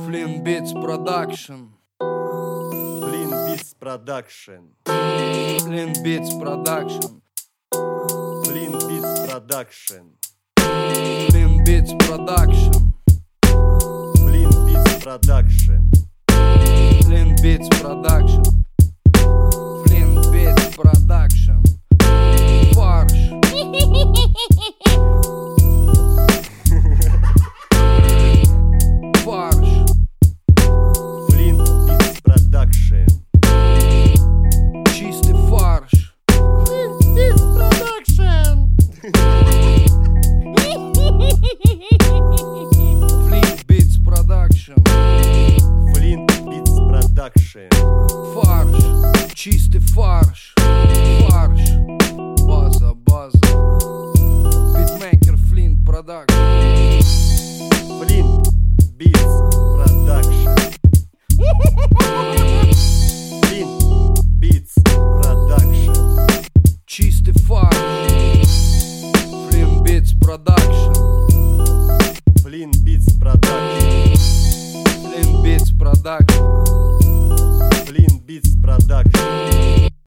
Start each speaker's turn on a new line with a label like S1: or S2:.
S1: Flynn Beats Production.
S2: Flynn Beats Production.
S1: Flynn Beats Production.
S2: Flynn Beats Production.
S1: Flynn Beats Production.
S2: Flynn Beats Production.
S1: Flynn Beats Production. Flynn Beats Production. Фарш. Фарш.
S2: Flynn Beats Production.
S1: Чистый фарш.
S2: Flynn Beats Production.
S1: Flynn Beats Production.
S2: Flynn Beats Production.
S1: Фарш. Чистый фарш. Фарш. База. Битмейкер Flynn Production.
S2: Flynn Beats Production. Flynn Beats Production.
S1: Чистый фарш. Flynn Beats Production.
S2: Flynn Beats Production.
S1: Flynn Beats Production.